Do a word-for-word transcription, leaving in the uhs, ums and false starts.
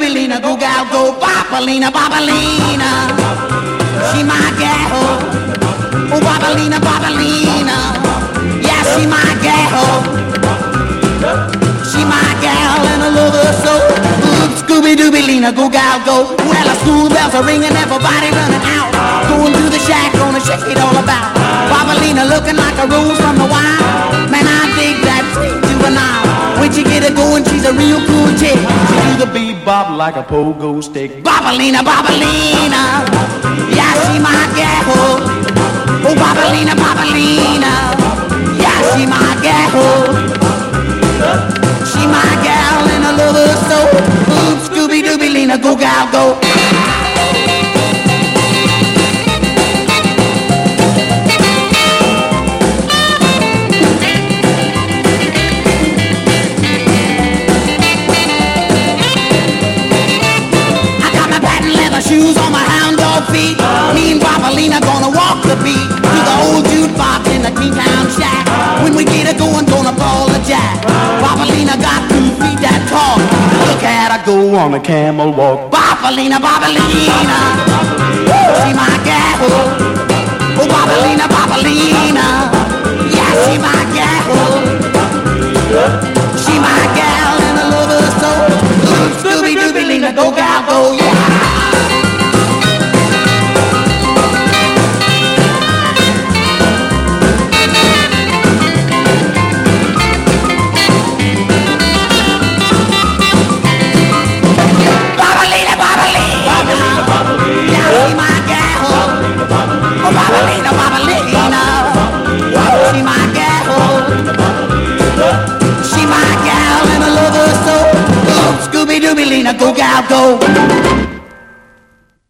Dooby Lena, go gal go, Bopalina, Bopalina. She my gal, oh Bopalina, Bopalina. Yeah, she my gal, she my gal, and I love her so. Ooh, Scooby Dooby Lena, go gal go. Well, the school bells are ringing, everybody running out, going to the shack, gonna shake it all about. Bopalina looking like a rose from the wild. Man, I dig that sweet juvenile. When she get it going, she's a real cool chick. She do the bebop like a pogo stick. Bopalina, Bopalina. Yeah, she my gal. Oh, Bopalina, Bopalina. Yeah, she my gal. She my gal and I love her so. Ooh, Scooby Dooby Lena, go gal go. Shoes on my hound dog feet. Me and Bopalina gonna walk the beat to the old jukebox in the King-Town shack. When we get it going, gonna ball a jack. Bopalina got two feet that tall. Look at her go on a camel walk. Bopalina, Bopalina. She my gal. Oh, Bopalina, Bopalina. Yeah, she my gal. She my gal and I love her so. Scooby Dooby Lena, go gal go, yeah. Bopalina, Bopalina, she my gal, she my gal, and I love her so. Scooby Dooby Lena, go gal go.